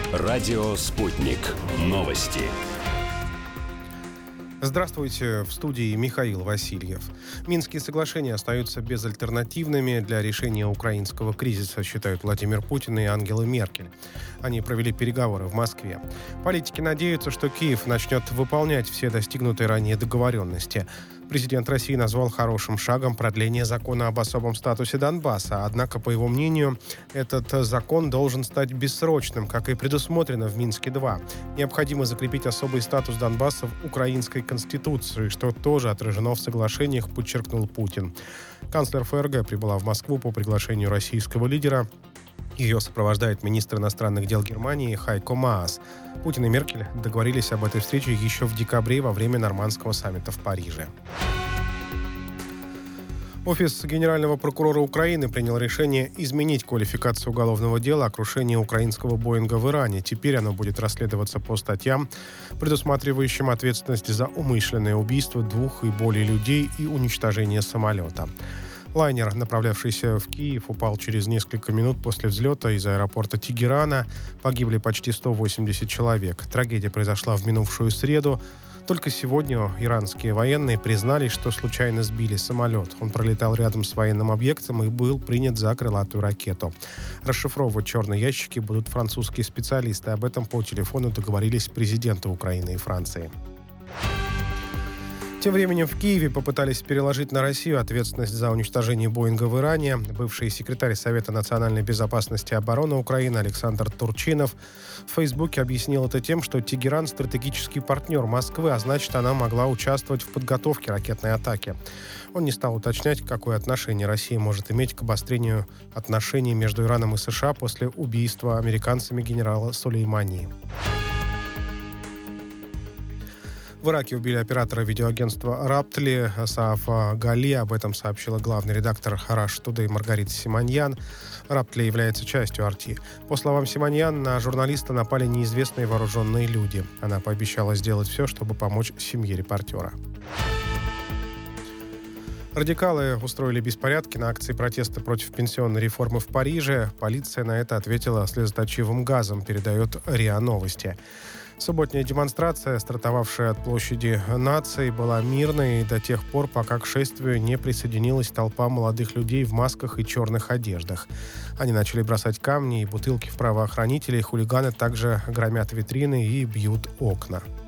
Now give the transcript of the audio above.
Радио «Спутник». Новости. Здравствуйте, в студии Михаил Васильев. Минские соглашения остаются безальтернативными для решения украинского кризиса, считают Владимир Путин и Ангела Меркель. Они провели переговоры в Москве. Политики надеются, что Киев начнет выполнять все достигнутые ранее договоренности. Президент России назвал хорошим шагом продление закона об особом статусе Донбасса. Однако, по его мнению, этот закон должен стать бессрочным, как и предусмотрено в Минске-2. Необходимо закрепить особый статус Донбасса в украинской конституции, что тоже отражено в соглашениях, подчеркнул Путин. Канцлер ФРГ прибыла в Москву по приглашению российского лидера. Ее сопровождает министр иностранных дел Германии Хайко Маас. Путин и Меркель договорились об этой встрече еще в декабре во время нормандского саммита в Париже. Офис генерального прокурора Украины принял решение изменить квалификацию уголовного дела о крушении украинского «Боинга» в Иране. Теперь оно будет расследоваться по статьям, предусматривающим ответственность за умышленное убийство двух и более людей и уничтожение самолета. Лайнер, направлявшийся в Киев, упал через несколько минут после взлета из аэропорта Тегерана. Погибли почти 180 человек. Трагедия произошла в минувшую среду. Только сегодня иранские военные признались, что случайно сбили самолет. Он пролетал рядом с военным объектом и был принят за крылатую ракету. Расшифровывать черные ящики будут французские специалисты. Об этом по телефону договорились президенты Украины и Франции. Тем временем в Киеве попытались переложить на Россию ответственность за уничтожение «Боинга» в Иране. Бывший секретарь Совета национальной безопасности и обороны Украины Александр Турчинов в Фейсбуке объяснил это тем, что Тегеран – стратегический партнер Москвы, а значит, она могла участвовать в подготовке ракетной атаки. Он не стал уточнять, какое отношение Россия может иметь к обострению отношений между Ираном и США после убийства американцами генерала Сулеймани. В Ираке убили оператора видеоагентства «Раптли» Саафа Гали. Об этом сообщила главный редактор Rush Today Маргарита Симоньян. «Раптли» является частью «Арти». По словам Симоньян, на журналиста напали неизвестные вооруженные люди. Она пообещала сделать все, чтобы помочь семье репортера. Радикалы устроили беспорядки на акции протеста против пенсионной реформы в Париже. Полиция на это ответила слезоточивым газом, передает РИА Новости. Субботняя демонстрация, стартовавшая от площади наций, была мирной до тех пор, пока к шествию не присоединилась толпа молодых людей в масках и черных одеждах. Они начали бросать камни и бутылки в правоохранителей. Хулиганы также громят витрины и бьют окна.